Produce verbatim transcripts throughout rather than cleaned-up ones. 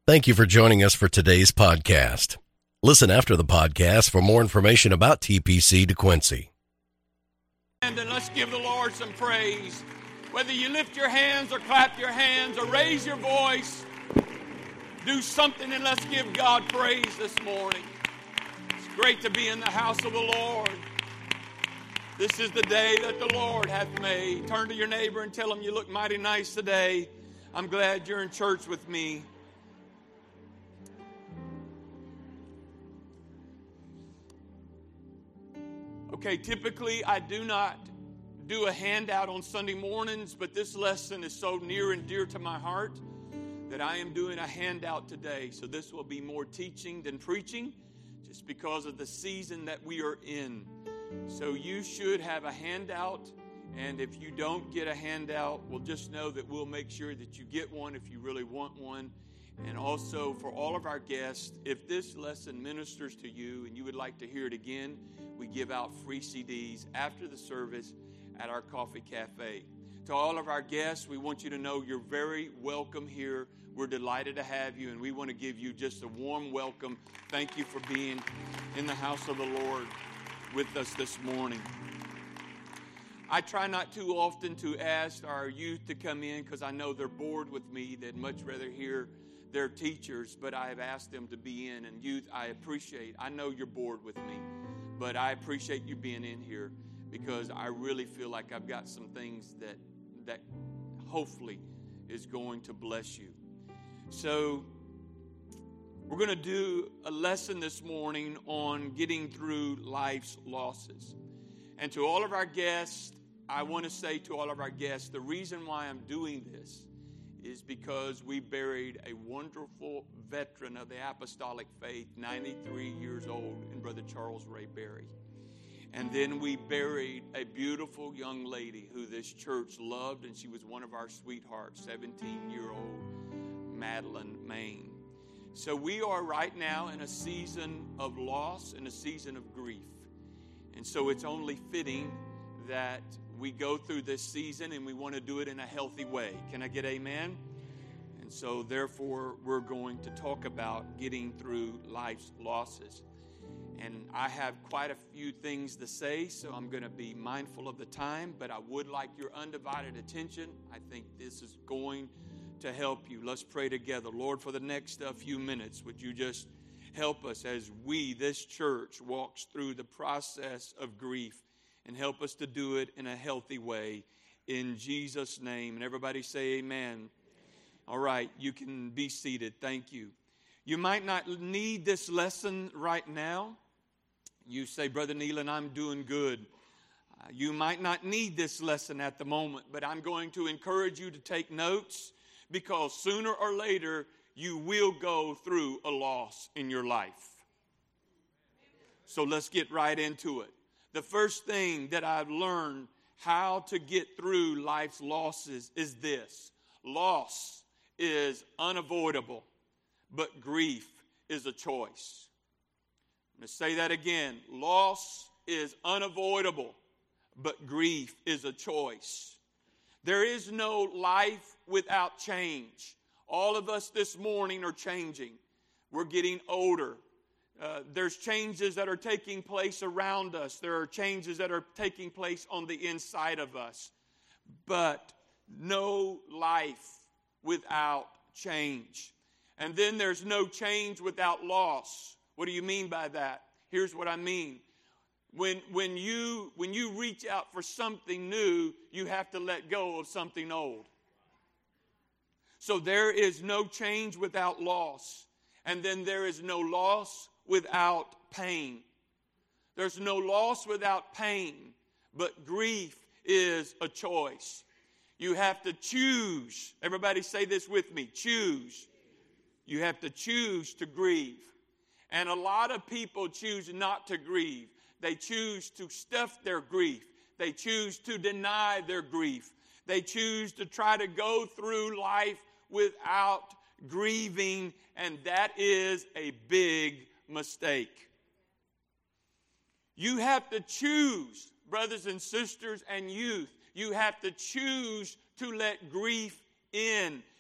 Thank you for joining us for today's podcast. Listen after the podcast for more information about T P C DeQuincy. And then let's give the Lord some praise. Whether you lift your hands or clap your hands or raise your voice, do something and let's give God praise this morning. It's great to be in the house of the Lord. This is the day that the Lord hath made. Turn to your neighbor and tell him you look mighty nice today. I'm glad you're in church with me. Okay, typically I do not do a handout on Sunday mornings, but this lesson is so near and dear to my heart that I am doing a handout today. So this will be more teaching than preaching, just because of the season that we are in. So you should have a handout, and if you don't get a handout, well, just know that we'll make sure that you get one if you really want one. And also for all of our guests, if this lesson ministers to you and you would like to hear it again, we give out free C Ds after the service at our coffee cafe. To all of our guests, we want you to know you're very welcome here. We're delighted to have you, and we want to give you just a warm welcome. Thank you for being in the house of the Lord with us this morning. I try not too often to ask our youth to come in because I know they're bored with me. They'd much rather hear their teachers, but I have asked them to be in. And youth, I appreciate, I know you're bored with me, but I appreciate you being in here because I really feel like I've got some things that that hopefully is going to bless you. So we're going to do a lesson this morning on getting through life's losses. And to all of our guests, I want to say to all of our guests, the reason why I'm doing this is because we buried a wonderful veteran of the apostolic faith, ninety-three years old, in Brother Charles Ray Berry. And then we buried a beautiful young lady who this church loved, and she was one of our sweethearts, seventeen-year-old Madeline Main. So we are right now in a season of loss and a season of grief. And so it's only fitting that we go through this season, and we want to do it in a healthy way. Can I get amen? And so therefore, we're going to talk about getting through life's losses. And I have quite a few things to say, so I'm going to be mindful of the time, but I would like your undivided attention. I think this is going to help you. Let's pray together. Lord, for the next uh, few minutes, would you just help us as we, this church, walks through the process of grief, and help us to do it in a healthy way. In Jesus' name. And everybody say amen. All right, you can be seated. Thank you. You might not need this lesson right now. You say, Brother Neelan, I'm doing good. Uh, you might not need this lesson at the moment, but I'm going to encourage you to take notes, because sooner or later you will go through a loss in your life. So let's get right into it. The first thing that I've learned how to get through life's losses is this. Loss is unavoidable, but grief is a choice. I'm going to say that again. Loss is unavoidable, but grief is a choice. There is no life without change. All of us this morning are changing. We're getting older. Uh, there's changes that are taking place around us. There are changes that are taking place on the inside of us. But no life without change. And then there's no change without loss. What do you mean by that? Here's what I mean. When, when, you, when you reach out for something new, you have to let go of something old. So there is no change without loss. And then there is no loss without pain. There's no loss without pain, but grief is a choice. You have to choose. Everybody say this with me. Choose. You have to choose to grieve. And a lot of people choose not to grieve. They choose to stuff their grief. They choose to deny their grief. They choose to try to go through life without grieving, and that is a big mistake. You have to choose, brothers and sisters and youth, you have to choose to let grief in.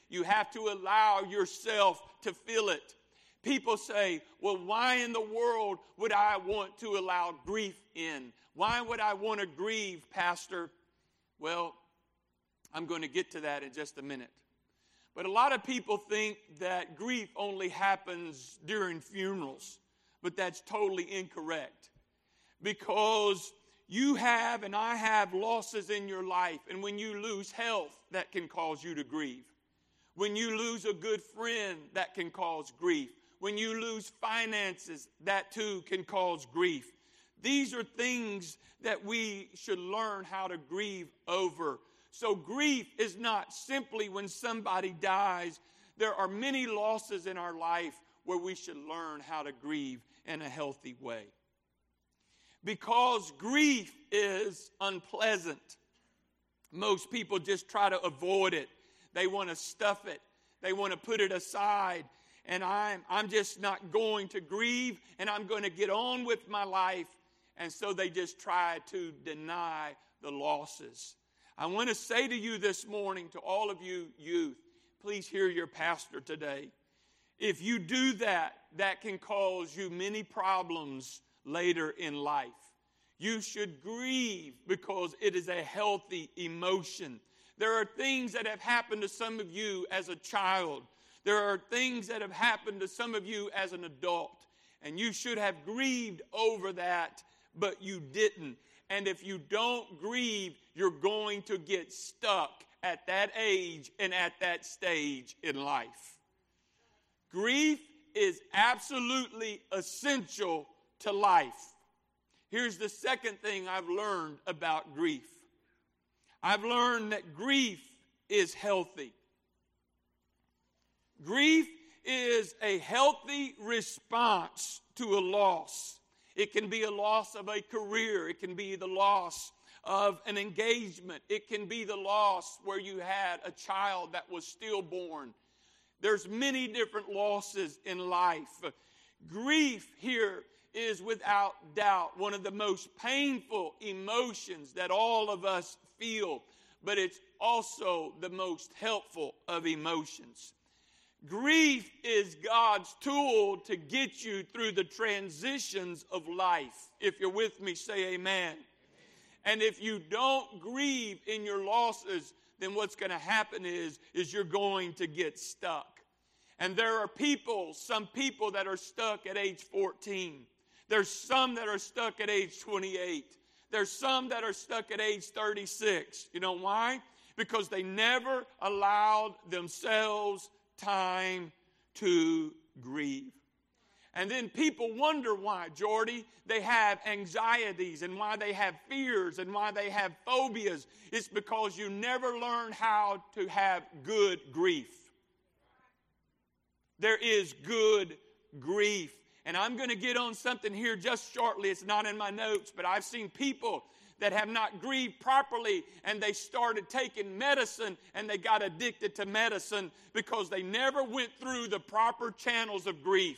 You have to allow yourself to feel it. People say, well, why in the world would I want to allow grief in? Why would I want to grieve, Pastor? Well, I'm going to get to that in just a minute. But a lot of people think that grief only happens during funerals, but that's totally incorrect. Because you have and I have losses in your life, and when you lose health, that can cause you to grieve. When you lose a good friend, that can cause grief. When you lose finances, that too can cause grief. These are things that we should learn how to grieve over. So grief is not simply when somebody dies. There are many losses in our life where we should learn how to grieve in a healthy way. Because grief is unpleasant. Most people just try to avoid it. They want to stuff it. They want to put it aside. And I'm, I'm just not going to grieve, and I'm going to get on with my life. And so they just try to deny the losses. I want to say to you this morning, to all of you youth, please hear your pastor today. If you do that, that can cause you many problems later in life. You should grieve because it is a healthy emotion. There are things that have happened to some of you as a child. There are things that have happened to some of you as an adult. And you should have grieved over that, but you didn't. And if you don't grieve, you're going to get stuck at that age and at that stage in life. Grief is absolutely essential to life. Here's the second thing I've learned about grief. I've learned that grief is healthy. Grief is a healthy response to a loss. It can be a loss of a career. It can be the loss of an engagement. It can be the loss where you had a child that was stillborn. There's many different losses in life. Grief here is without doubt one of the most painful emotions that all of us feel, but it's also the most helpful of emotions. Grief is God's tool to get you through the transitions of life. If you're with me, say amen. And if you don't grieve in your losses, then what's going to happen is, is you're going to get stuck. And there are people, some people that are stuck at age fourteen. There's some that are stuck at age twenty-eight. There's some that are stuck at age thirty-six. You know why? Because they never allowed themselves time to grieve. And then people wonder why, Jordy, they have anxieties and why they have fears and why they have phobias. It's because you never learn how to have good grief. There is good grief. And I'm going to get on something here just shortly. It's not in my notes, but I've seen people that have not grieved properly, and they started taking medicine, and they got addicted to medicine because they never went through the proper channels of grief.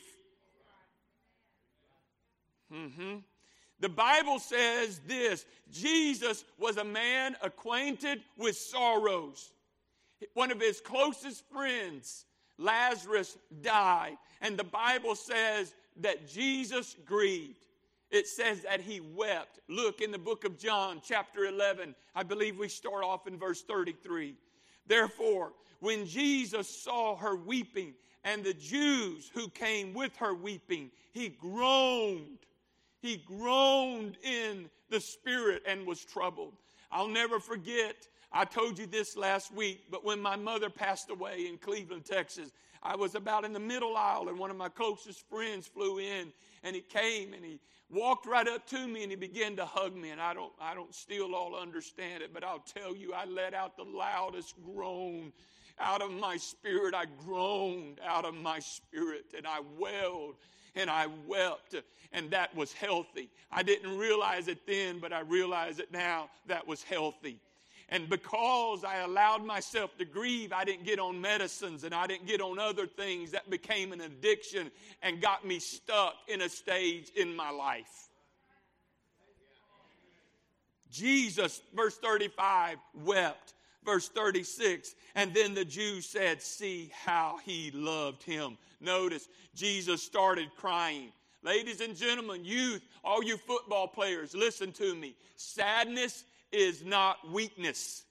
Mm-hmm. The Bible says this: Jesus was a man acquainted with sorrows. One of his closest friends, Lazarus, died, and the Bible says that Jesus grieved. It says that he wept. Look in the book of John, chapter eleven. I believe we start off in verse thirty-three. Therefore, when Jesus saw her weeping, and the Jews who came with her weeping, he groaned. He groaned in the spirit and was troubled. I'll never forget, I told you this last week, but when my mother passed away in Cleveland, Texas, I was about in the middle aisle, and one of my closest friends flew in, and he came, and he walked right up to me, and he began to hug me. And I don't, I don't still all understand it, but I'll tell you, I let out the loudest groan out of my spirit. I groaned out of my spirit, and I wailed, and I wept, and that was healthy. I didn't realize it then, but I realize it now. That was healthy. And because I allowed myself to grieve, I didn't get on medicines and I didn't get on other things that became an addiction and got me stuck in a stage in my life. Jesus, verse thirty-five, wept. Verse thirty-six, and then the Jews said, see how he loved him. Notice, Jesus started crying. Ladies and gentlemen, youth, all you football players, listen to me. Sadness is not weakness.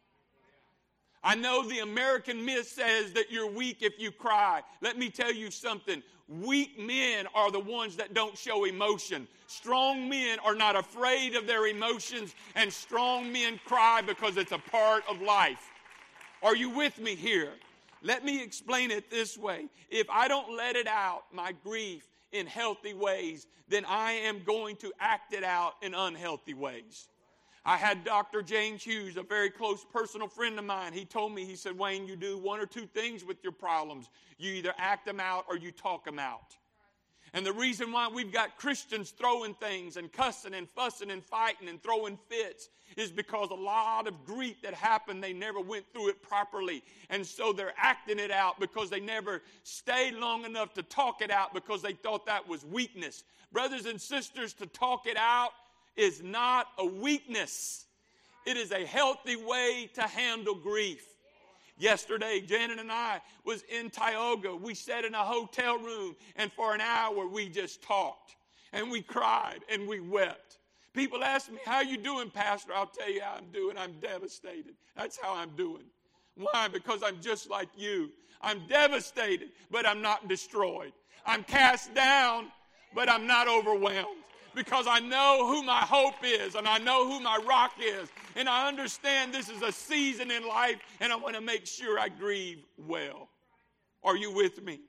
I know the American myth says that you're weak if you cry. Let me tell you something. Weak men are the ones that don't show emotion. Strong men are not afraid of their emotions, and strong men cry because it's a part of life. Are you with me here? Let me explain it this way. If I don't let it out, my grief, in healthy ways, then I am going to act it out in unhealthy ways. I had Doctor James Hughes, a very close personal friend of mine. He told me, he said, Wayne, you do one or two things with your problems. You either act them out or you talk them out. And the reason why we've got Christians throwing things and cussing and fussing and fighting and throwing fits is because a lot of grief that happened, they never went through it properly. And so they're acting it out because they never stayed long enough to talk it out because they thought that was weakness. Brothers and sisters, to talk it out is not a weakness. It is a healthy way to handle grief. Yesterday, Janet and I was in Tioga. We sat in a hotel room, and for an hour we just talked. And we cried, and we wept. People ask me, how you doing, Pastor? I'll tell you how I'm doing. I'm devastated. That's how I'm doing. Why? Because I'm just like you. I'm devastated, but I'm not destroyed. I'm cast down, but I'm not overwhelmed. Because I know who my hope is, and I know who my rock is, and I understand this is a season in life, and I want to make sure I grieve well. Are you with me?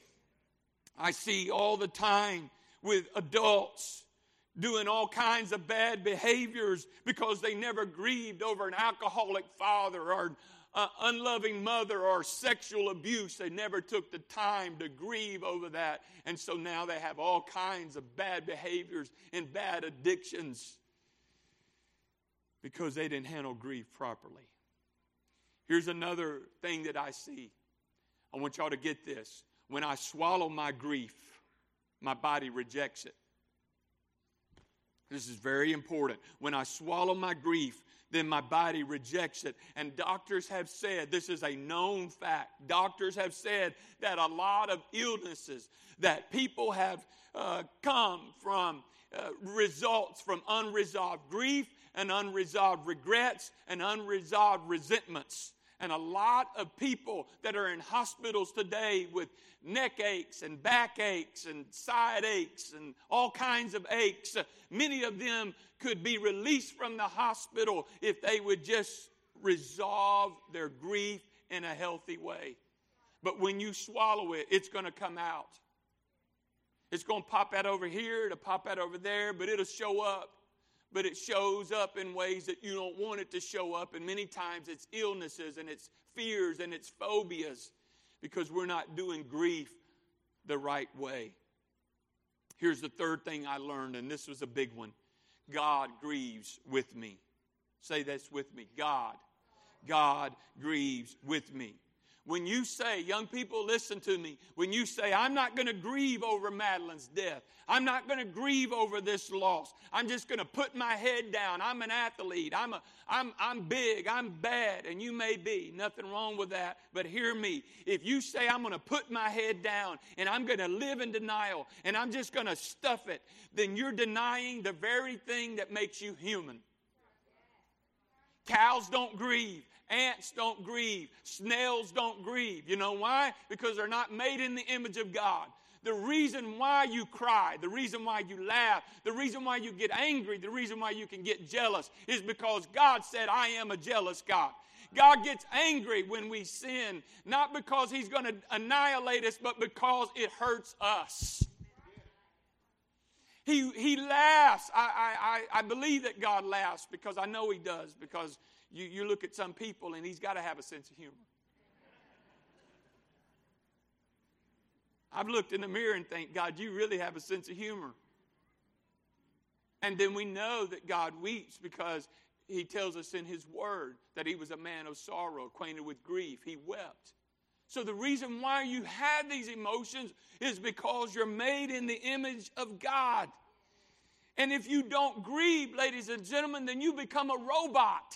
I see all the time with adults doing all kinds of bad behaviors because they never grieved over an alcoholic father or Uh, unloving mother or sexual abuse. They never took the time to grieve over that. And so now they have all kinds of bad behaviors and bad addictions because they didn't handle grief properly. Here's another thing that I see. I want y'all to get this. When I swallow my grief, my body rejects it. This is very important. When I swallow my grief, then my body rejects it. And doctors have said, this is a known fact, doctors have said that a lot of illnesses that people have uh, come from uh, results from unresolved grief and unresolved regrets and unresolved resentments. And a lot of people that are in hospitals today with neck aches and back aches and side aches and all kinds of aches, uh, many of them could be released from the hospital if they would just resolve their grief in a healthy way. But when you swallow it, it's going to come out. It's going to pop out over here, it'll pop out over there, but it'll show up. But it shows up in ways that you don't want it to show up. And many times it's illnesses and it's fears and it's phobias because we're not doing grief the right way. Here's the third thing I learned, and this was a big one. God grieves with me. Say this with me. God. God grieves with me. When you say, young people, listen to me. When you say, I'm not going to grieve over Madeline's death. I'm not going to grieve over this loss. I'm just going to put my head down. I'm an athlete. I'm a, I'm, I'm big. I'm bad. And you may be. Nothing wrong with that. But hear me. If you say, I'm going to put my head down and I'm going to live in denial and I'm just going to stuff it, then you're denying the very thing that makes you human. Cows don't grieve. Ants don't grieve. Snails don't grieve. You know why? Because they're not made in the image of God. The reason why you cry, the reason why you laugh, the reason why you get angry, the reason why you can get jealous is because God said, I am a jealous God. God gets angry when we sin, not because He's going to annihilate us, but because it hurts us. He, he laughs. I, I, I believe that God laughs because I know He does, because You, you look at some people and He's got to have a sense of humor. I've looked in the mirror and think, God, you really have a sense of humor. And then we know that God weeps because He tells us in His Word that He was a man of sorrow, acquainted with grief. He wept. So the reason why you have these emotions is because you're made in the image of God. And if you don't grieve, ladies and gentlemen, then you become a robot.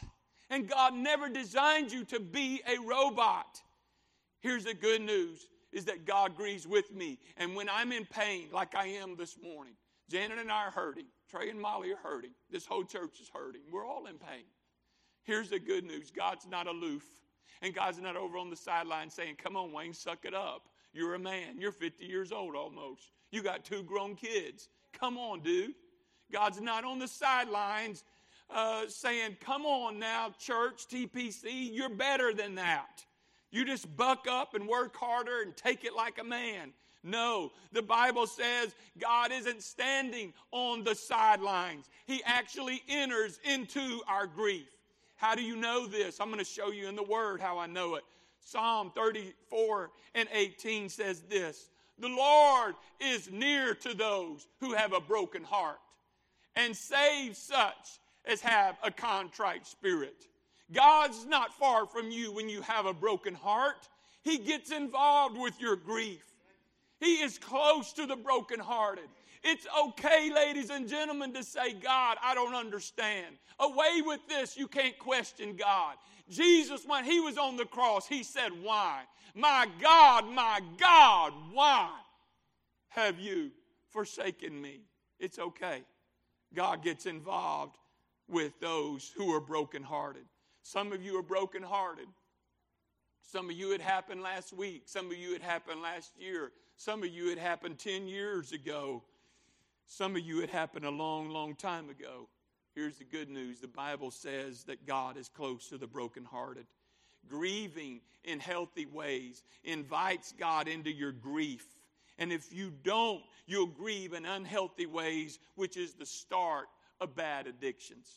And God never designed you to be a robot. Here's the good news, is that God grieves with me. And when I'm in pain, like I am this morning, Janet and I are hurting. Trey and Molly are hurting. This whole church is hurting. We're all in pain. Here's the good news. God's not aloof. And God's not over on the sideline saying, come on, Wayne, suck it up. You're a man. You're fifty years old almost. You got two grown kids. Come on, dude. God's not on the sidelines uh, saying, come on now, church, T P C, you're better than that. You just buck up and work harder and take it like a man. No, the Bible says God isn't standing on the sidelines. He actually enters into our grief. How do you know this? I'm going to show you in the Word how I know it. Psalm thirty-four and eighteen says this: the Lord is near to those who have a broken heart and saves such as have a contrite spirit. God's not far from you when you have a broken heart. He gets involved with your grief. He is close to the brokenhearted. It's okay, ladies and gentlemen, to say, God, I don't understand. Away with this, you can't question God. Jesus, when he was on the cross, he said, why? My God, my God, why have you forsaken me? It's okay. God gets involved with those who are brokenhearted. Some of you are brokenhearted. Some of you it happened last week. Some of you it happened last year. Some of you it happened ten years ago. Some of you it happened a long, long time ago. Here's the good news. The Bible says that God is close to the brokenhearted. Grieving in healthy ways invites God into your grief. And if you don't, you'll grieve in unhealthy ways, which is the start of bad addictions.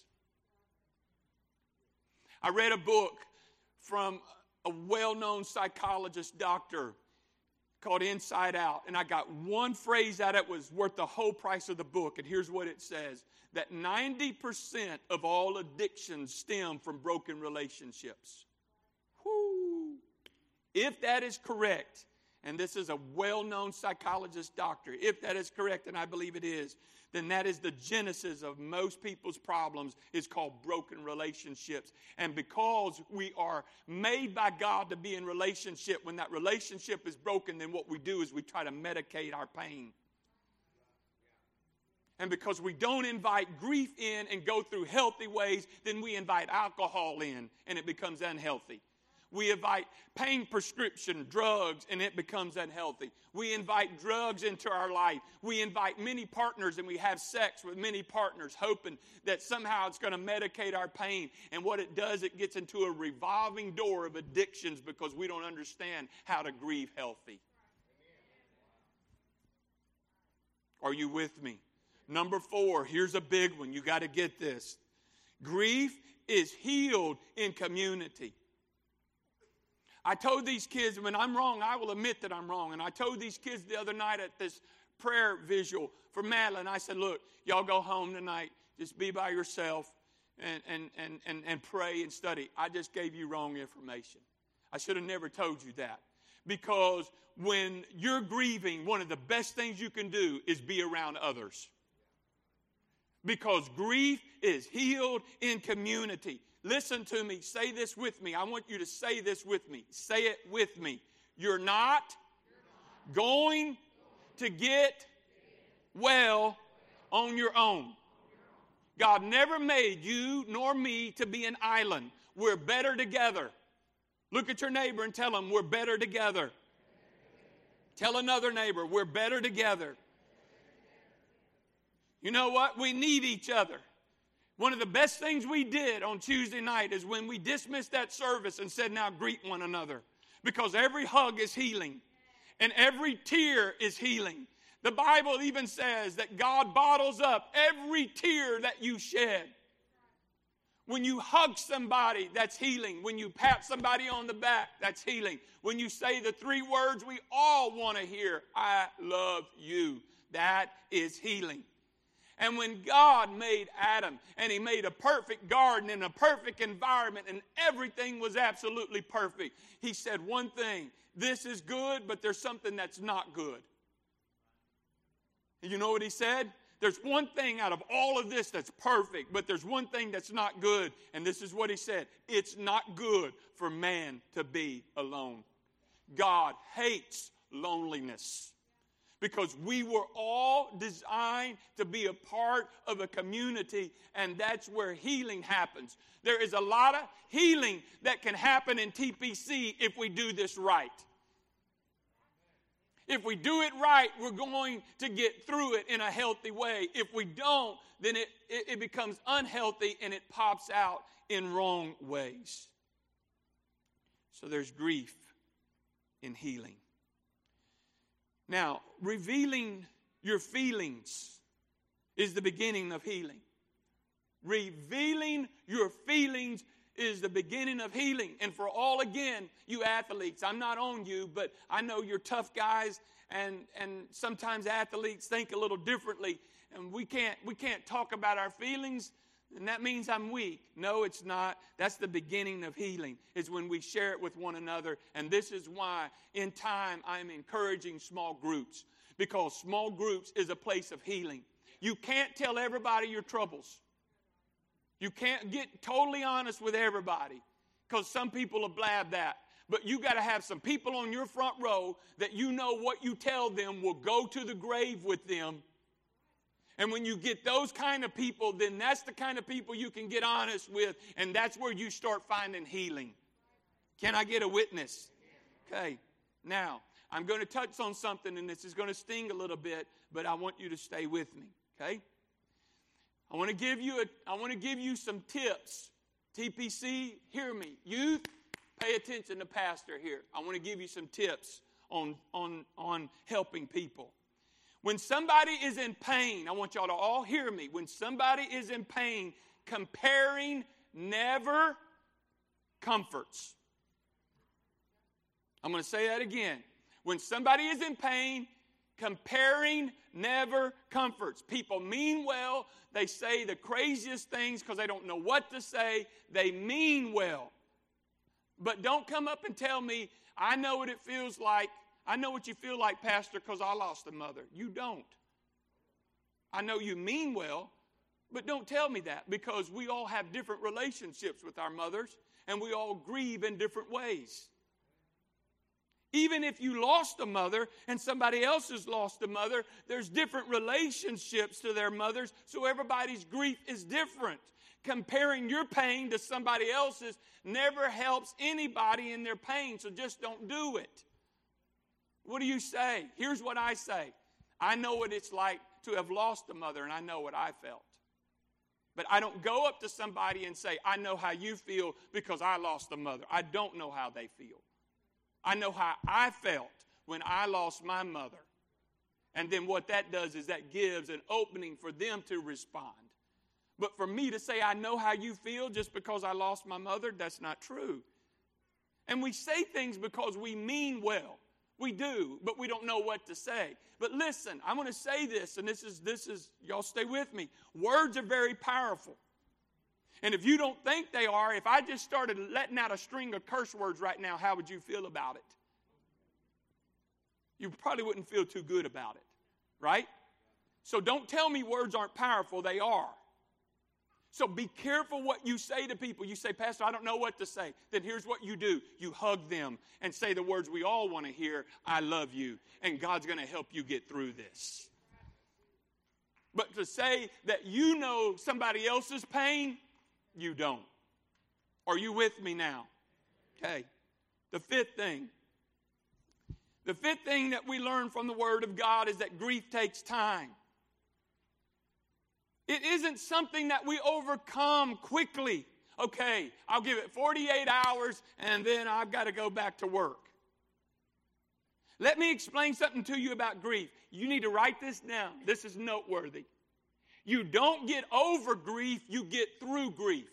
I read a book from a well-known psychologist, doctor, called Inside Out. And I got one phrase out of it was worth the whole price of the book. And here's what it says: that ninety percent of all addictions stem from broken relationships. Whoo. If that is correct, and this is a well-known psychologist doctor, if that is correct, and I believe it is, then that is the genesis of most people's problems, is called broken relationships. And because we are made by God to be in relationship, when that relationship is broken, then what we do is we try to medicate our pain. And because we don't invite grief in and go through healthy ways, then we invite alcohol in, and it becomes unhealthy. We invite pain prescription drugs, and it becomes unhealthy. We invite drugs into our life. We invite many partners, and we have sex with many partners, hoping that somehow it's going to medicate our pain. And what it does, it gets into a revolving door of addictions because we don't understand how to grieve healthy. Are you with me? Number four, here's a big one. You got to get this. Grief is healed in community. I told these kids, when I'm wrong, I will admit that I'm wrong. And I told these kids the other night at this prayer visual for Madeline, I said, look, y'all go home tonight. Just be by yourself and, and, and, and, and pray and study. I just gave you wrong information. I should have never told you that. Because when you're grieving, one of the best things you can do is be around others. Because grief is healed in community. Listen to me. Say this with me. I want you to say this with me. Say it with me. You're not going to get well on your own. God never made you nor me to be an island. We're better together. Look at your neighbor and tell him we're better together. Tell another neighbor we're better together. You know what? We need each other. One of the best things we did on Tuesday night is when we dismissed that service and said, now greet one another. Because every hug is healing. And every tear is healing. The Bible even says that God bottles up every tear that you shed. When you hug somebody, that's healing. When you pat somebody on the back, that's healing. When you say the three words we all want to hear, I love you, that is healing. And when God made Adam and he made a perfect garden and a perfect environment and everything was absolutely perfect, he said one thing: this is good, but there's something that's not good. And you know what he said? There's one thing out of all of this that's perfect, but there's one thing that's not good. And this is what he said. It's not good for man to be alone. God hates loneliness because we were all designed to be a part of a community, and that's where healing happens. There is a lot of healing that can happen in T P C if we do this right. If we do it right, we're going to get through it in a healthy way. If we don't, then it, it, it becomes unhealthy and it pops out in wrong ways. So there's grief in healing. Now, revealing your feelings is the beginning of healing. Revealing your feelings is the beginning of healing. And for all, again, you athletes, I'm not on you, but I know you're tough guys, and, and sometimes athletes think a little differently, and we can't, we can't talk about our feelings, and that means I'm weak. No, it's not. That's the beginning of healing, is when we share it with one another. And this is why, in time, I'm encouraging small groups, because small groups is a place of healing. You can't tell everybody your troubles. You can't get totally honest with everybody, because some people will blab that. But you got to have some people on your front row that you know what you tell them will go to the grave with them. And when you get those kind of people, then that's the kind of people you can get honest with, and that's where you start finding healing. Can I get a witness? Okay. Now, I'm going to touch on something, and this is going to sting a little bit, but I want you to stay with me, okay? I want to give you a, I want to give you some tips. T P C, hear me. Youth, pay attention to Pastor here. I want to give you some tips on, on, on helping people. When somebody is in pain, I want y'all to all hear me. When somebody is in pain, comparing never comforts. I'm going to say that again. When somebody is in pain, comparing never comforts. People mean well. They say the craziest things because they don't know what to say. They mean well. But don't come up and tell me, I know what it feels like. I know what you feel like, Pastor, because I lost a mother. You don't. I know you mean well, but don't tell me that, because we all have different relationships with our mothers, and we all grieve in different ways. Even if you lost a mother and somebody else has lost a mother, there's different relationships to their mothers, so everybody's grief is different. Comparing your pain to somebody else's never helps anybody in their pain, so just don't do it. What do you say? Here's what I say. I know what it's like to have lost a mother, and I know what I felt. But I don't go up to somebody and say, I know how you feel because I lost a mother. I don't know how they feel. I know how I felt when I lost my mother. And then what that does is that gives an opening for them to respond. But for me to say I know how you feel just because I lost my mother, that's not true. And we say things because we mean well. We do, but we don't know what to say. But listen, I'm going to say this, and this is, this is, y'all stay with me. Words are very powerful. And if you don't think they are, if I just started letting out a string of curse words right now, how would you feel about it? You probably wouldn't feel too good about it, right? So don't tell me words aren't powerful. They are. So be careful what you say to people. You say, Pastor, I don't know what to say. Then here's what you do. You hug them and say the words we all want to hear. I love you, and God's going to help you get through this. But to say that you know somebody else's pain, you don't. Are you with me now? Okay. The fifth thing. The fifth thing that we learn from the Word of God is that grief takes time. It isn't something that we overcome quickly. Okay, I'll give it forty-eight hours and then I've got to go back to work. Let me explain something to you about grief. You need to write this down. This is noteworthy. You don't get over grief, you get through grief.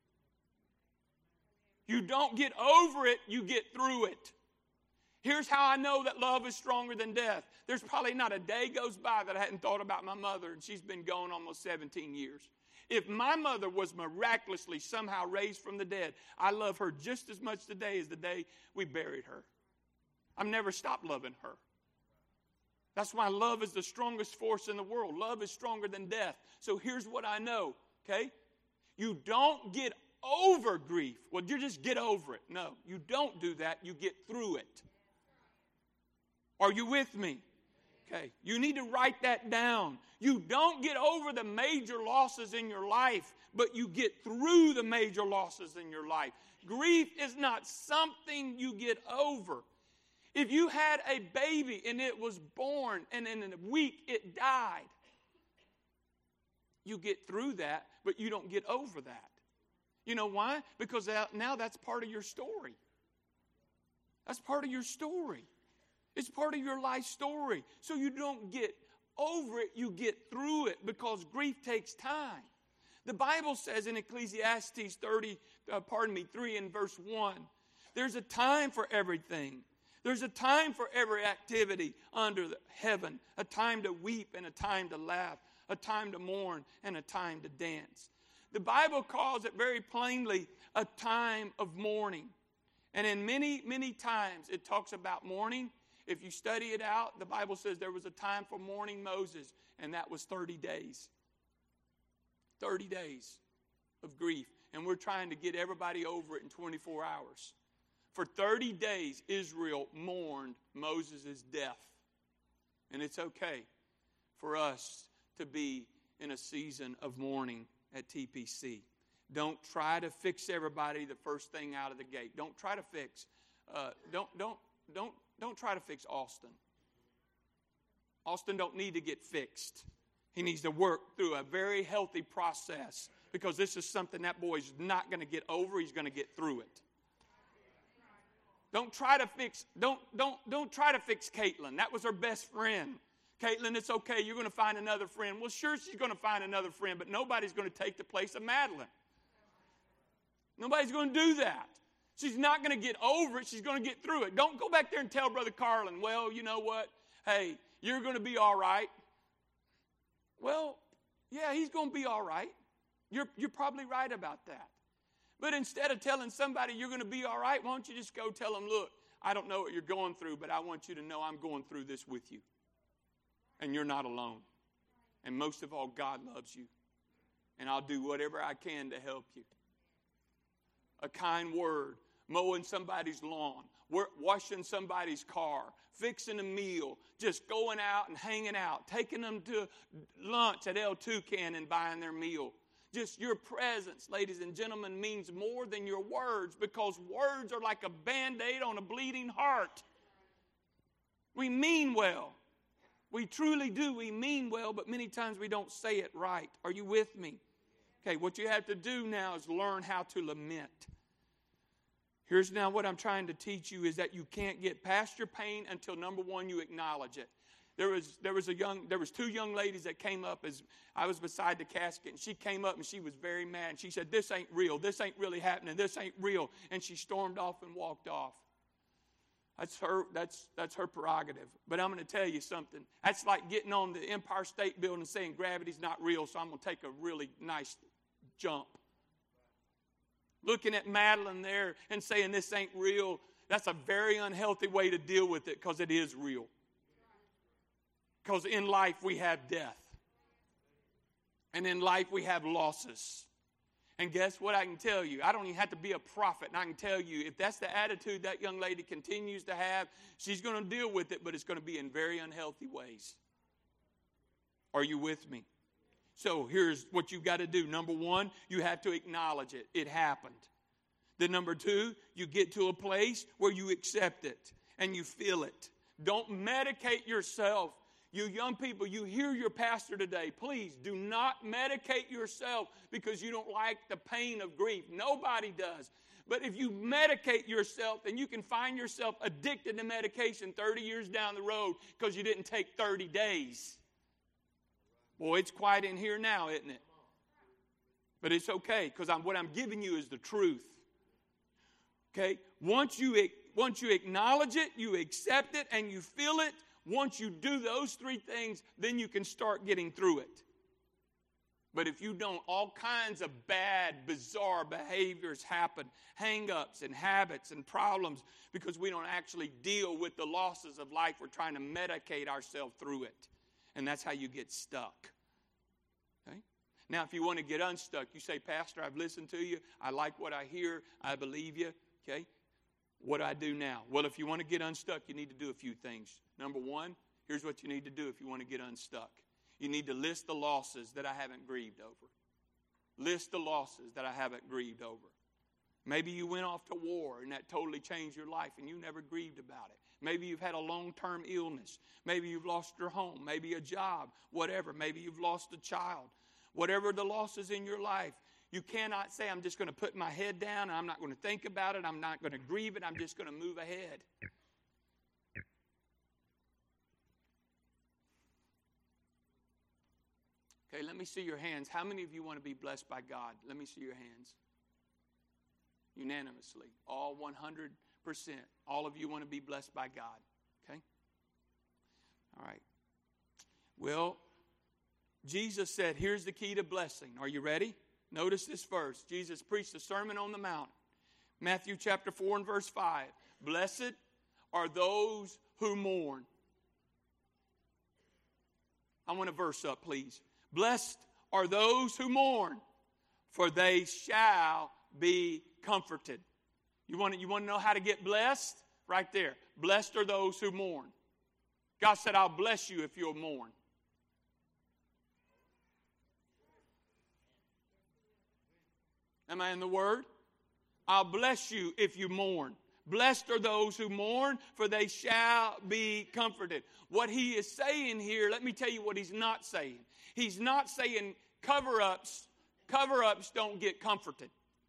You don't get over it, you get through it. Here's how I know that love is stronger than death. There's probably not a day goes by that I hadn't thought about my mother, and she's been gone almost seventeen years. If my mother was miraculously somehow raised from the dead, I love her just as much today as the day we buried her. I've never stopped loving her. That's why love is the strongest force in the world. Love is stronger than death. So here's what I know, okay? You don't get over grief. Well, you just get over it. No, you don't do that. You get through it. Are you with me? Okay, you need to write that down. You don't get over the major losses in your life, but you get through the major losses in your life. Grief is not something you get over. If you had a baby and it was born and in a week it died, you get through that, but you don't get over that. You know why? Because now that's part of your story. That's part of your story. It's part of your life story. So you don't get over it, you get through it, because grief takes time. The Bible says in Ecclesiastes thirty, uh, pardon me, three and verse one, there's a time for everything. There's a time for every activity under the heaven, a time to weep and a time to laugh, a time to mourn and a time to dance. The Bible calls it very plainly a time of mourning. And in many, many times it talks about mourning. If you study it out, the Bible says there was a time for mourning Moses, and that was thirty days. thirty days of grief. And we're trying to get everybody over it in twenty-four hours. For thirty days, Israel mourned Moses' death. And it's okay for us to be in a season of mourning at T P C. Don't try to fix everybody the first thing out of the gate. Don't try to fix. Uh, don't don't don't don't try to fix Austin. Austin don't need to get fixed. He needs to work through a very healthy process, because this is something that boy's not going to get over. He's going to get through it. Don't try to fix. Don't don't don't try to fix Caitlin. That was her best friend. Caitlin, it's okay. You're going to find another friend. Well, sure, she's going to find another friend, but nobody's going to take the place of Madeline. Nobody's going to do that. She's not going to get over it. She's going to get through it. Don't go back there and tell Brother Carlin, well, you know what? Hey, you're going to be all right. Well, yeah, he's going to be all right. You're, you're probably right about that. But instead of telling somebody you're going to be all right, why don't you just go tell them, look, I don't know what you're going through, but I want you to know I'm going through this with you. And you're not alone. And most of all, God loves you. And I'll do whatever I can to help you. A kind word, mowing somebody's lawn, washing somebody's car, fixing a meal, just going out and hanging out, taking them to lunch at El Toucan and buying their meal. Just your presence, ladies and gentlemen, means more than your words, because words are like a Band-Aid on a bleeding heart. We mean well. We truly do. We mean well, but many times we don't say it right. Are you with me? Okay, what you have to do now is learn how to lament. Here's now what I'm trying to teach you is that you can't get past your pain until, number one, you acknowledge it. There was there was a young there was two young ladies that came up as I was beside the casket, and she came up and she was very mad. She said, "This ain't real. This ain't really happening. This ain't real." And she stormed off and walked off. That's her that's that's her prerogative. But I'm going to tell you something. That's like getting on the Empire State Building and saying gravity's not real, so I'm going to take a really nice jump. Looking at Madeline there and saying this ain't real, that's a very unhealthy way to deal with it, because it is real. Because in life we have death. And in life we have losses. And guess what I can tell you? I don't even have to be a prophet, and I can tell you, if that's the attitude that young lady continues to have, she's going to deal with it, but it's going to be in very unhealthy ways. Are you with me? So here's what you've got to do. Number one, you have to acknowledge it. It happened. Then number two, you get to a place where you accept it and you feel it. Don't medicate yourself. You young people, you hear your pastor today. Please do not medicate yourself because you don't like the pain of grief. Nobody does. But if you medicate yourself, then you can find yourself addicted to medication thirty years down the road because you didn't take thirty days. Boy, it's quiet in here now, isn't it? But it's okay, because I'm, what I'm giving you is the truth. Okay? Once you, once you acknowledge it, you accept it, and you feel it, once you do those three things, then you can start getting through it. But if you don't, all kinds of bad, bizarre behaviors happen, hang-ups and habits and problems because we don't actually deal with the losses of life. We're trying to medicate ourselves through it. And that's how you get stuck. Okay? Now, if you want to get unstuck, you say, Pastor, I've listened to you. I like what I hear. I believe you. Okay? What do I do now? Well, if you want to get unstuck, you need to do a few things. Number one, here's what you need to do if you want to get unstuck. You need to list the losses that I haven't grieved over. List the losses that I haven't grieved over. Maybe you went off to war and that totally changed your life and you never grieved about it. Maybe you've had a long-term illness. Maybe you've lost your home. Maybe a job, whatever. Maybe you've lost a child. Whatever the losses in your life, you cannot say, I'm just going to put my head down and I'm not going to think about it. I'm not going to grieve it. I'm just going to move ahead. Okay, let me see your hands. How many of you want to be blessed by God? Let me see your hands. Unanimously. All one hundred percent. All of you want to be blessed by God. Okay? All right. Well, Jesus said, here's the key to blessing. Are you ready? Notice this verse. Jesus preached the Sermon on the Mount. Matthew chapter four and verse five. Blessed are those who mourn. I want a verse up, please. Blessed are those who mourn, for they shall be comforted. You want to, you want to know how to get blessed? Right there. Blessed are those who mourn. God said, I'll bless you if you'll mourn. Am I in the Word? I'll bless you if you mourn. Blessed are those who mourn, for they shall be comforted. What he is saying here, let me tell you what he's not saying. He's not saying cover-ups, cover-ups don't get comforted.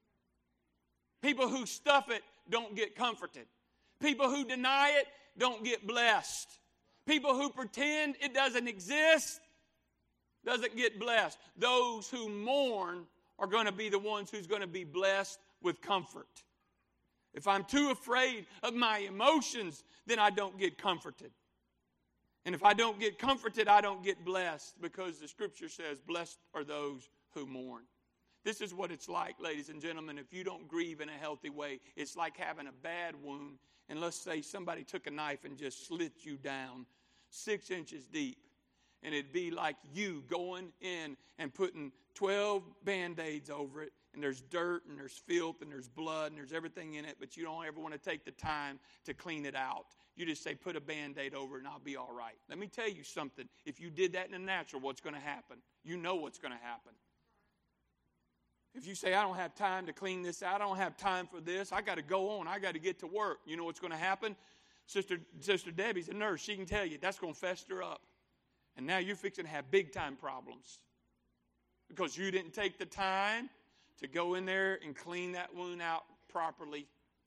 People who stuff it don't get comforted. People who deny it don't get blessed. People who pretend it doesn't exist doesn't get blessed. Those who mourn are going to be the ones who's going to be blessed with comfort. If I'm too afraid of my emotions, then I don't get comforted. And if I don't get comforted, I don't get blessed, because the Scripture says, blessed are those who mourn. This is what it's like, ladies and gentlemen, if you don't grieve in a healthy way. It's like having a bad wound, and let's say somebody took a knife and just slit you down six inches deep. And it'd be like you going in and putting twelve Band-Aids over it, and there's dirt and there's filth and there's blood and there's everything in it, but you don't ever want to take the time to clean it out. You just say, put a Band-Aid over it and I'll be all right. Let me tell you something. If you did that in the natural, what's going to happen? You know what's going to happen. If you say, I don't have time to clean this out, I don't have time for this, I got to go on, I got to get to work, you know what's going to happen? Sister, Sister Debbie's a nurse. She can tell you that's going to fester up. And now you're fixing to have big-time problems because you didn't take the time to go in there and clean that wound out properly,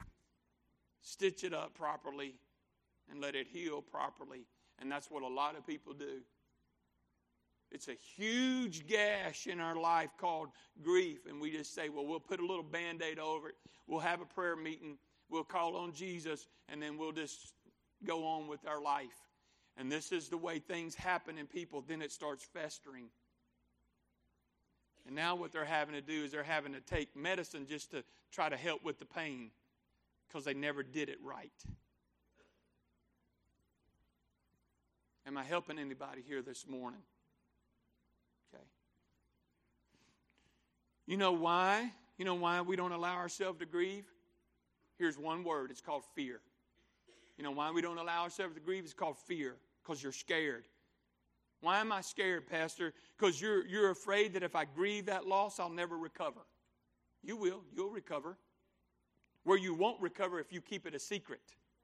stitch it up properly, and let it heal properly. And that's what a lot of people do. It's a huge gash in our life called grief, and we just say, well, we'll put a little Band-Aid over it. We'll have a prayer meeting. We'll call on Jesus, and then we'll just go on with our life. And this is the way things happen in people. Then it starts festering. And now what they're having to do is they're having to take medicine just to try to help with the pain because they never did it right. Am I helping anybody here this morning? Okay. You know why? You know why we don't allow ourselves to grieve? Here's one word. It's called fear. You know why we don't allow ourselves to grieve? It's called fear, because you're scared. Why am I scared, Pastor? Because you're, you're afraid that if I grieve that loss, I'll never recover. You will. You'll recover. Where you won't recover if you keep it a secret.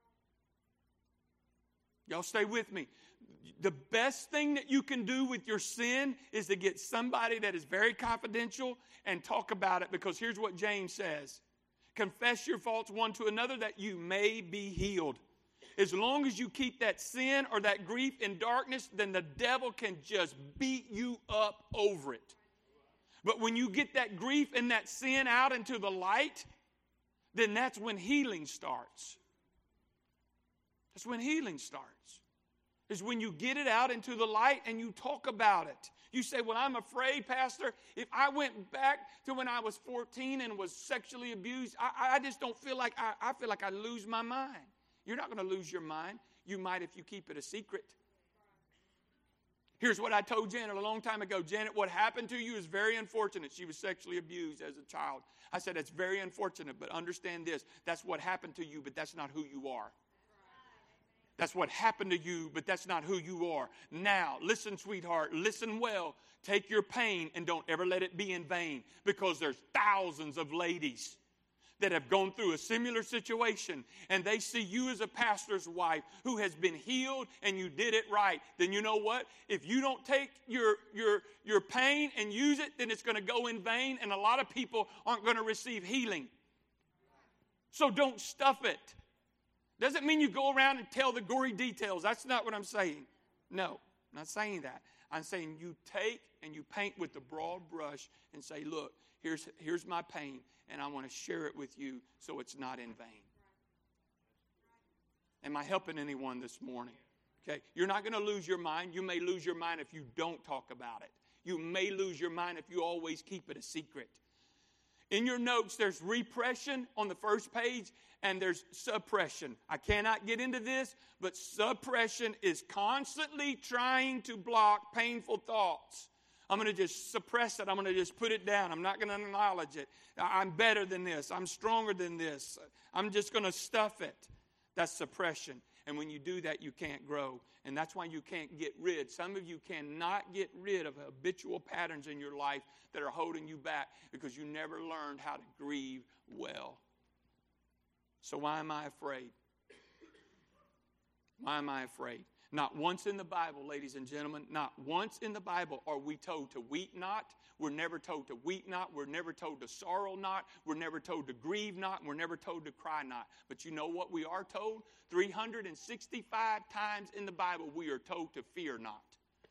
Y'all stay with me. The best thing that you can do with your sin is to get somebody that is very confidential and talk about it, because here's what James says. Confess your faults one to another that you may be healed. As long as you keep that sin or that grief in darkness, then the devil can just beat you up over it. But when you get that grief and that sin out into the light, then that's when healing starts. That's when healing starts. is when you get it out into the light and you talk about it. You say, well, I'm afraid, Pastor, if I went back to when I was fourteen and was sexually abused, I, I just don't feel like, I, I feel like I lose my mind. You're not going to lose your mind. You might if you keep it a secret. Here's what I told Janet a long time ago. Janet, what happened to you is very unfortunate. She was sexually abused as a child. I said, it's very unfortunate, but understand this. That's what happened to you, but that's not who you are. That's what happened to you, but that's not who you are. Now, listen, sweetheart, listen well. Take your pain and don't ever let it be in vain, because there's thousands of ladies that have gone through a similar situation, and they see you as a pastor's wife who has been healed and you did it right. Then you know what? If you don't take your, your, your pain and use it, then it's going to go in vain, and a lot of people aren't going to receive healing. So don't stuff it. Doesn't mean you go around and tell the gory details. That's not what I'm saying. No, I'm not saying that. I'm saying you take and you paint with the broad brush and say, look, here's, here's my pain, and I want to share it with you so it's not in vain. Am I helping anyone this morning? Okay, you're not going to lose your mind. You may lose your mind if you don't talk about it. You may lose your mind if you always keep it a secret. In your notes, there's repression on the first page, and there's suppression. I cannot get into this, but suppression is constantly trying to block painful thoughts. I'm going to just suppress it. I'm going to just put it down. I'm not going to acknowledge it. I'm better than this. I'm stronger than this. I'm just going to stuff it. That's suppression. And when you do that, you can't grow. And that's why you can't get rid. Some of you cannot get rid of habitual patterns in your life that are holding you back because you never learned how to grieve well. So why am I afraid? Why am I afraid? Not once in the Bible, ladies and gentlemen, not once in the Bible are we told to weep not. We're never told to weep not. We're never told to sorrow not. We're never told to grieve not. And we're never told to cry not. But you know what we are told? three hundred sixty-five times in the Bible we are told to fear not.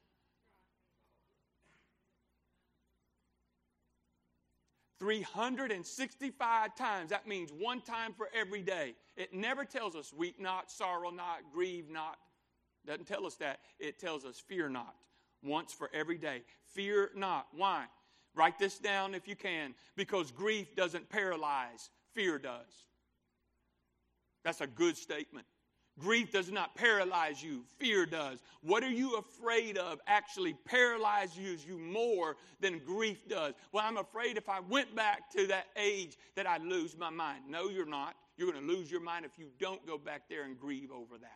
three hundred sixty-five times. That means one time for every day. It never tells us weep not, sorrow not, grieve not. Doesn't tell us that. It tells us fear not. Once for every day. Fear not. Why? Write this down if you can. Because grief doesn't paralyze. Fear does. That's a good statement. Grief does not paralyze you. Fear does. What are you afraid of actually paralyzes you more than grief does. Well, I'm afraid if I went back to that age that I'd lose my mind. No, you're not. You're going to lose your mind if you don't go back there and grieve over that.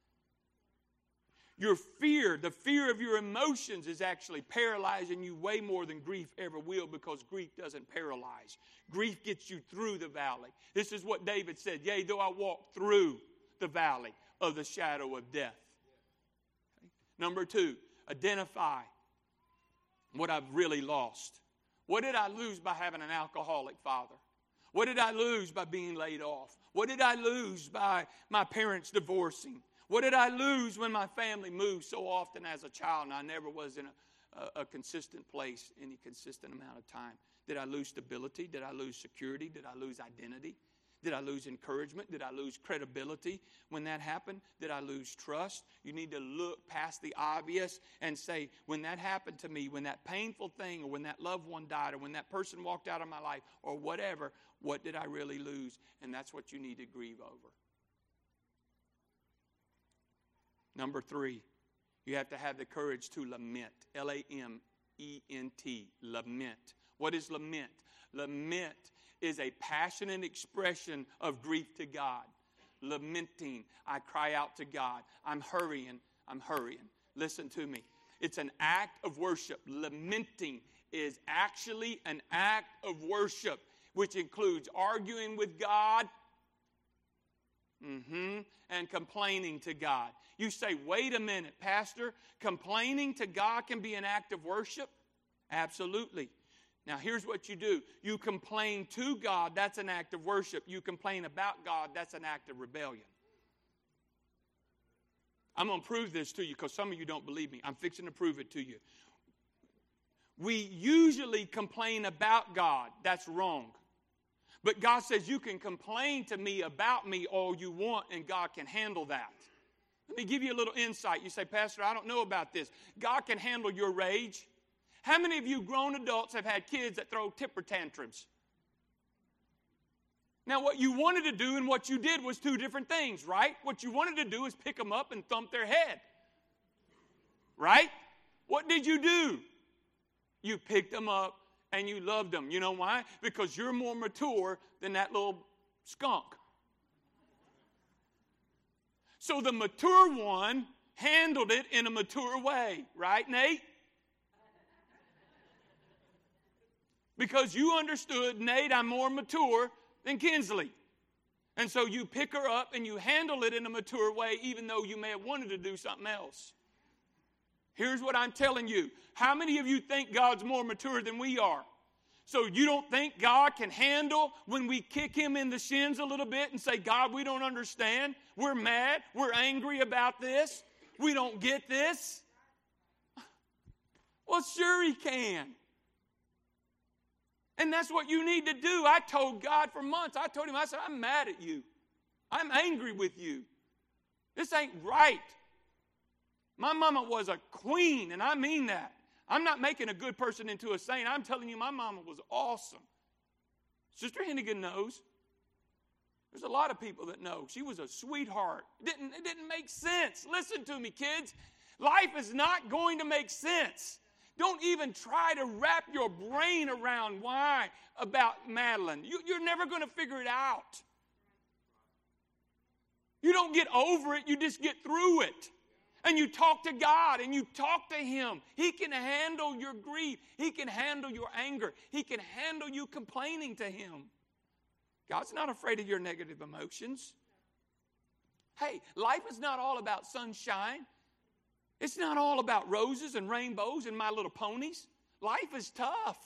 Your fear, the fear of your emotions is actually paralyzing you way more than grief ever will, because grief doesn't paralyze. Grief gets you through the valley. This is what David said, yea, though I walk through the valley of the shadow of death. Okay. Number two, identify what I've really lost. What did I lose by having an alcoholic father? What did I lose by being laid off? What did I lose by my parents divorcing? What did I lose when my family moved so often as a child and I never was in a, a, a consistent place any consistent amount of time? Did I lose stability? Did I lose security? Did I lose identity? Did I lose encouragement? Did I lose credibility when that happened? Did I lose trust? You need to look past the obvious and say, when that happened to me, when that painful thing, or when that loved one died, or when that person walked out of my life, or whatever, what did I really lose? And that's what you need to grieve over. Number three, you have to have the courage to lament. L A M E N T, lament. What is lament? Lament is a passionate expression of grief to God. Lamenting, I cry out to God. I'm hurrying, I'm hurrying. Listen to me. It's an act of worship. Lamenting is actually an act of worship, which includes arguing with God, Mm-hmm. and complaining to God. You say, wait a minute, Pastor, complaining to God can be an act of worship? Absolutely. Now, here's what you do. You complain to God, that's an act of worship. You complain about God, that's an act of rebellion. I'm going to prove this to you because some of you don't believe me. I'm fixing to prove it to you. We usually complain about God. That's wrong. But God says you can complain to me about me all you want, and God can handle that. Let me give you a little insight. You say, Pastor, I don't know about this. God can handle your rage. How many of you grown adults have had kids that throw temper tantrums? Now, what you wanted to do and what you did was two different things, right? What you wanted to do is pick them up and thump their head. Right? What did you do? You picked them up and you loved them. You know why? Because you're more mature than that little skunk. So the mature one handled it in a mature way. Right, Nate? Because you understood, Nate, I'm more mature than Kinsley. And so you pick her up and you handle it in a mature way, even though you may have wanted to do something else. Here's what I'm telling you. How many of you think God's more mature than we are? So you don't think God can handle when we kick him in the shins a little bit and say, God, we don't understand. We're mad. We're angry about this. We don't get this. Well, sure he can. And that's what you need to do. I told God for months. I told him, I said, I'm mad at you. I'm angry with you. This ain't right. My mama was a queen, and I mean that. I'm not making a good person into a saint. I'm telling you, my mama was awesome. Sister Hennigan knows. There's a lot of people that know. She was a sweetheart. It didn't, it didn't make sense. Listen to me, kids. Life is not going to make sense. Don't even try to wrap your brain around why about Madeline. You, you're never going to figure it out. You don't get over it. You just get through it. And you talk to God and you talk to him. He can handle your grief. He can handle your anger. He can handle you complaining to him. God's not afraid of your negative emotions. Hey, life is not all about sunshine. It's not all about roses and rainbows and My Little Ponies. Life is tough.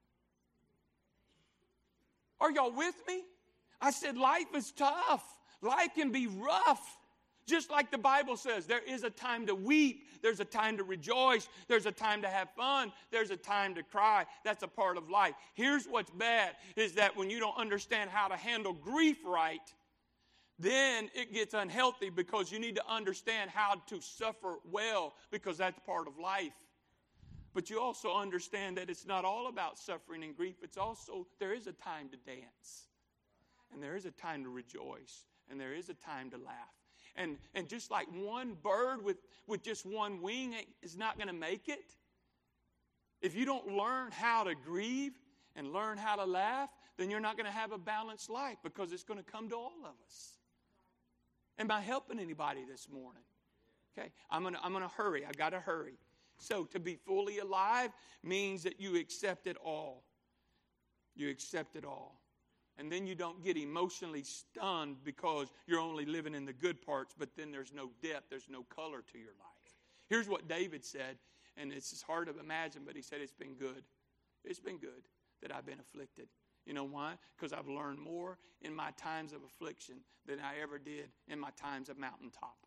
Are y'all with me? I said life is tough. Life can be rough. Just like the Bible says, there is a time to weep. There's a time to rejoice. There's a time to have fun. There's a time to cry. That's a part of life. Here's what's bad, is that when you don't understand how to handle grief right, then it gets unhealthy because you need to understand how to suffer well, because that's part of life. But you also understand that it's not all about suffering and grief. It's also, there is a time to dance. And there is a time to rejoice. And there is a time to laugh. And, and just like one bird with, with just one wing is not going to make it, if you don't learn how to grieve and learn how to laugh, then you're not going to have a balanced life, because it's going to come to all of us. Am I helping anybody this morning? Okay, I'm going to I'm going to hurry. I've got to hurry. So to be fully alive means that you accept it all. You accept it all. And then you don't get emotionally stunned because you're only living in the good parts, but then there's no depth, there's no color to your life. Here's what David said, and it's hard to imagine, but he said, it's been good. It's been good that I've been afflicted. You know why? Because I've learned more in my times of affliction than I ever did in my times of mountaintop.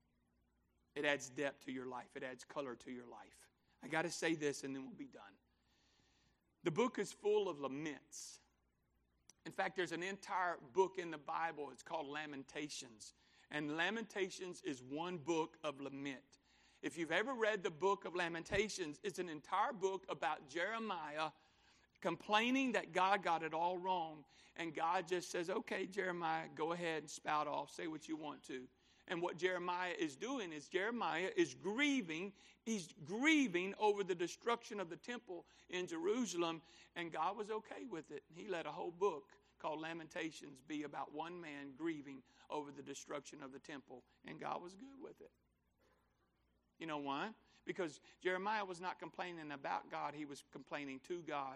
It adds depth to your life. It adds color to your life. I got to say this, and then we'll be done. The book is full of laments. In fact, there's an entire book in the Bible. It's called Lamentations. And Lamentations is one book of lament. If you've ever read the book of Lamentations, it's an entire book about Jeremiah complaining that God got it all wrong. And God just says, okay, Jeremiah, go ahead and spout off. Say what you want to. And what Jeremiah is doing is Jeremiah is grieving. He's grieving over the destruction of the temple in Jerusalem. And God was okay with it. He let a whole book called Lamentations be about one man grieving over the destruction of the temple. And God was good with it. You know why? Because Jeremiah was not complaining about God. He was complaining to God.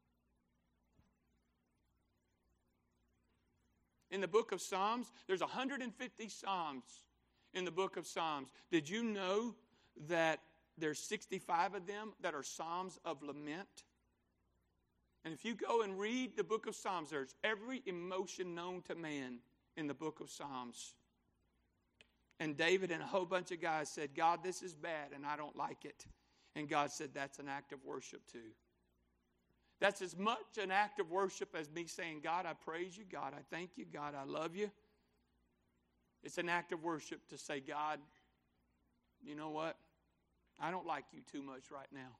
In the book of Psalms, there's one hundred fifty Psalms in the book of Psalms. Did you know that there's sixty-five of them that are Psalms of lament? And if you go and read the book of Psalms, there's every emotion known to man in the book of Psalms. And David and a whole bunch of guys said, God, this is bad and I don't like it. And God said, that's an act of worship too. That's as much an act of worship as me saying, God, I praise you. God, I thank you. God, I love you. It's an act of worship to say, God, you know what? I don't like you too much right now.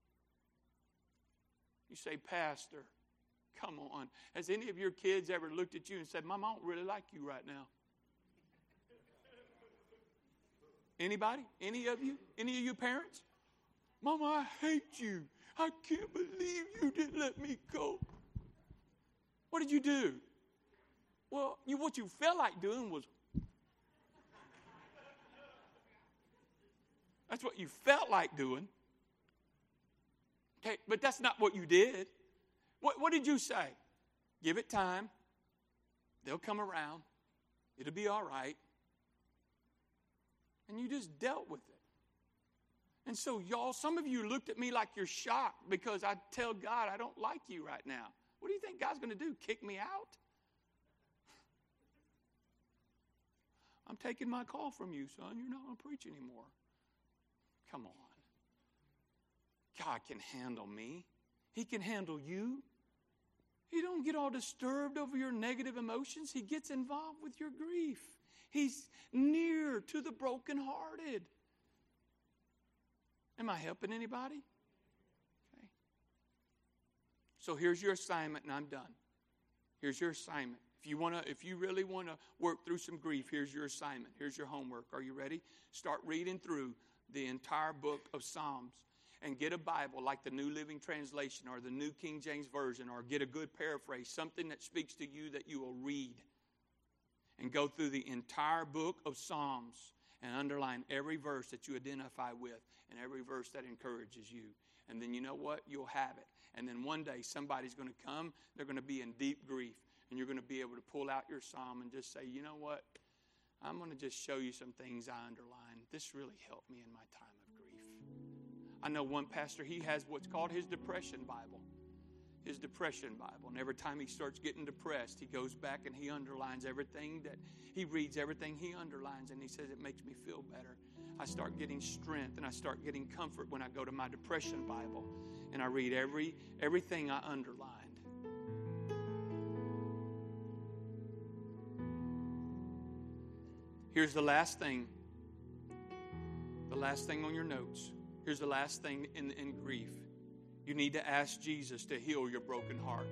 You say, Pastor, come on. Has any of your kids ever looked at you and said, Mom, I don't really like you right now? Anybody? Any of you? Any of you parents? Mama, I hate you. I can't believe you didn't let me go. What did you do? Well, you, what you felt like doing was... That's what you felt like doing. Okay, but that's not what you did. What, what did you say? Give it time. They'll come around. It'll be all right. And you just dealt with it. And so, y'all, some of you looked at me like you're shocked because I tell God I don't like you right now. What do you think God's going to do? Kick me out? I'm taking my call from you, son. You're not going to preach anymore. Come on. God can handle me. He can handle you. He don't get all disturbed over your negative emotions. He gets involved with your grief. He's near to the brokenhearted. Am I helping anybody? Okay. So here's your assignment, and I'm done. Here's your assignment. If you want to, if you really want to work through some grief, here's your assignment. Here's your homework. Are you ready? Start reading through the entire book of Psalms and get a Bible like the New Living Translation or the New King James Version, or get a good paraphrase, something that speaks to you that you will read. And go through the entire book of Psalms and underline every verse that you identify with and every verse that encourages you. And then you know what? You'll have it. And then one day somebody's going to come, they're going to be in deep grief, and you're going to be able to pull out your psalm and just say, you know what? I'm going to just show you some things I underlined. This really helped me in my time of grief. I know one pastor, he has what's called his depression Bible. His depression Bible. And every time he starts getting depressed, he goes back and he underlines everything that he reads, everything he underlines, and he says, it makes me feel better. I start getting strength and I start getting comfort when I go to my depression Bible and I read every everything I underlined. Here's the last thing. The last thing on your notes. Here's the last thing in, in grief. You need to ask Jesus to heal your broken heart.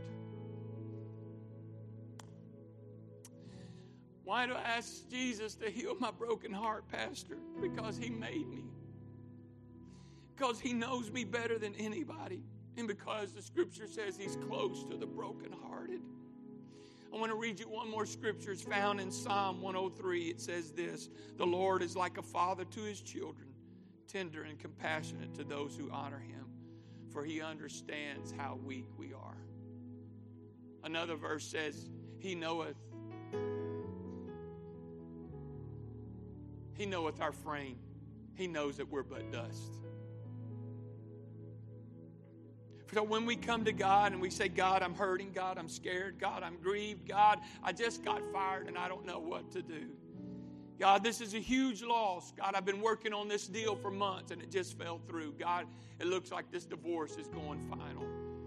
Why do I ask Jesus to heal my broken heart, Pastor? Because He made me. Because He knows me better than anybody. And because the Scripture says He's close to the brokenhearted. I want to read you one more scripture. It's found in Psalm one oh three. It says this: the Lord is like a father to His children, tender and compassionate to those who honor Him, for He understands how weak we are. Another verse says, He knoweth, He knoweth our frame. He knows that we're but dust. So when we come to God and we say, God, I'm hurting, God, I'm scared, God, I'm grieved, God, I just got fired and I don't know what to do. God, this is a huge loss. God, I've been working on this deal for months and it just fell through. God, it looks like this divorce is going final.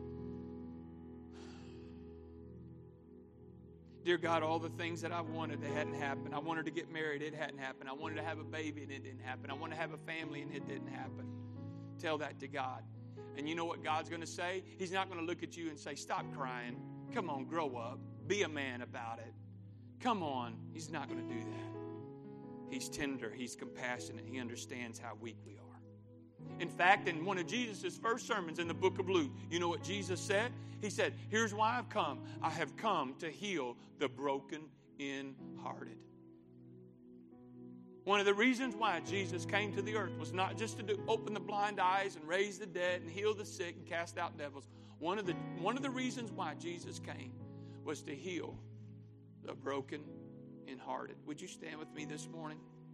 Dear God, all the things that I wanted, they hadn't happened. I wanted to get married, it hadn't happened. I wanted to have a baby and it didn't happen. I wanted to have a family and it didn't happen. Tell that to God. And you know what God's going to say? He's not going to look at you and say, stop crying. Come on, grow up. Be a man about it. Come on. He's not going to do that. He's tender. He's compassionate. He understands how weak we are. In fact, in one of Jesus' first sermons in the book of Luke, you know what Jesus said? He said, here's why I've come. I have come to heal the broken in hearted. One of the reasons why Jesus came to the earth was not just to do, open the blind eyes and raise the dead and heal the sick and cast out devils. One of the, one of the reasons why Jesus came was to heal the broken in hearted. Would you stand with me this morning?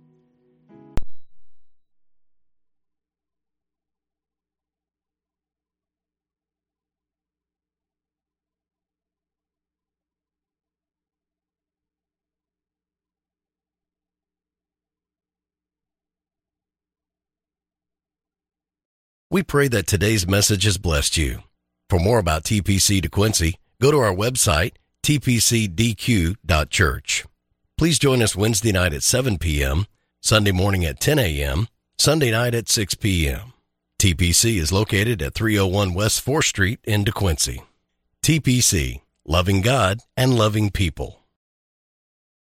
We pray that today's message has blessed you. For more about T P C DeQuincy, go to our website, t p c d q dot church. Please join us Wednesday night at seven p.m., Sunday morning at ten a.m., Sunday night at six p.m. T P C is located at three oh one West fourth Street in DeQuincy. T P C, loving God and loving people.